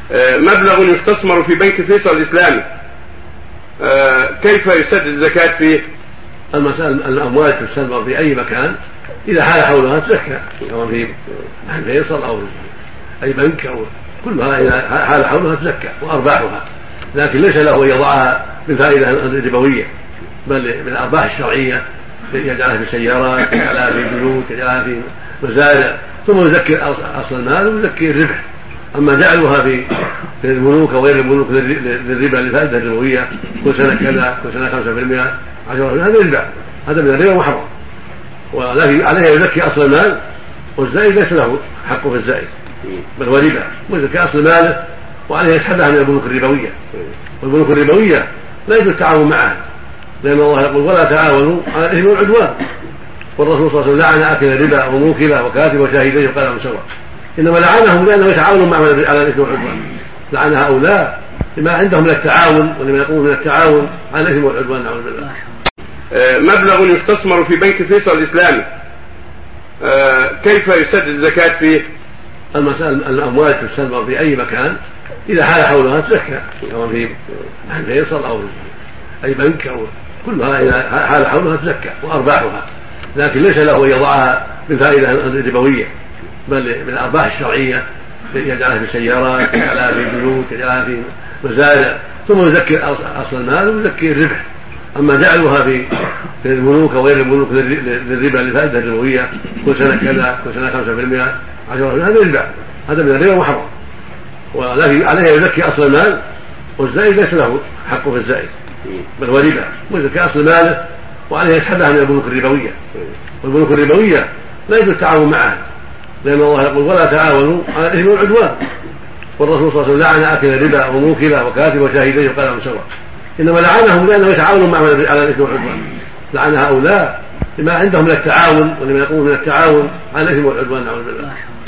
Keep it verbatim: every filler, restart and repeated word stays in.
مبلغ يستثمر في بنك فيصل الإسلامي، كيف يسدد الزكاة فيه؟ المسألة الأموال تستثمر في أي مكان إذا حال حولها تزكى، سواء في فيصل أو أي بنك أو كلها إذا حال حولها تزكى وأرباحها، لكن ليس له أن يضعها بالفائدة الربوية، بل بالأرباح الشرعية، يجعلها في سيارات، يجعلها في بيوت، يجعلها في مزارع، ثم يزكي أصل المال ويزكي الربح. أما جعلها في البنوك وغير البنوك للربا للفائدة الربوية كل سنة كذا كل سنة خمسة بالمئة عشرة بالمئة، هذا ربا، هذا من الربا محرم، ولكن عليه يزكي أصل المال، والزائد ليس له حق في الزائد بل هو ربا، ويزكي أصل ماله وعليه يسحبها من البنوك الربوية. والبنوك الربوية لا يجوز التعاون معها، لأن الله يقول ولا تعاونوا على الإثم والعدوان، والرسول صلى الله عليه وسلم لعن آكل الربا وموكله وكاتب وشاهديه وقال لهم سواء، إنما لعنهم لأنهم يتعاونون معهم على الإثم والعدوان، لعن هؤلاء لما عندهم من التعاون ولما يقومون من التعاون على الإثم والعدوان نعوذ بالله. مبلغ يستثمر في بنك فيصل الإسلامي، كيف يسدد الزكاة فيه؟ المسألة الأموال تستثمر في أي مكان إذا حال حولها تزكى، سواء في فيصل أو أي بنك أو كلها إذا حال حولها تزكى وأرباحها، لكن ليس له أن يضعها بالفائدة الربوية، بل بالأرباح الشرعية، يجعلها في سيارات، يجعلها في بيوت، يجعلها في مزارع، ثم يزكي أصل المال ويزكي الربح. أما جعلها في البنوك وغير البنوك للربا للفائدة الربوية كل سنة كذا كل سنة خمسة بالمئة عشرة بالمئة، هذا ربا، هذا من الربا محرم، ولكن عليه يزكي أصل المال، والزائد ليس له حق في الزائد بل هو ربا، ويزكي أصل ماله وعليه يسحبها من البنوك الربوية. والبنوك الربوية لا يجوز التعاون معها، لأن الله يقول ولا تعاونوا على الإثم والعدوان، والرسول صلى الله عليه وسلم لعن آكل الربا وموكله وكاتب وشاهديه وقال لهم سواء، إنما لعنهم لأنهم يتعاونون معهم على الإثم والعدوان، لعن هؤلاء لما عندهم من التعاون ولما يقومون من التعاون على الإثم والعدوان نعوذ بالله.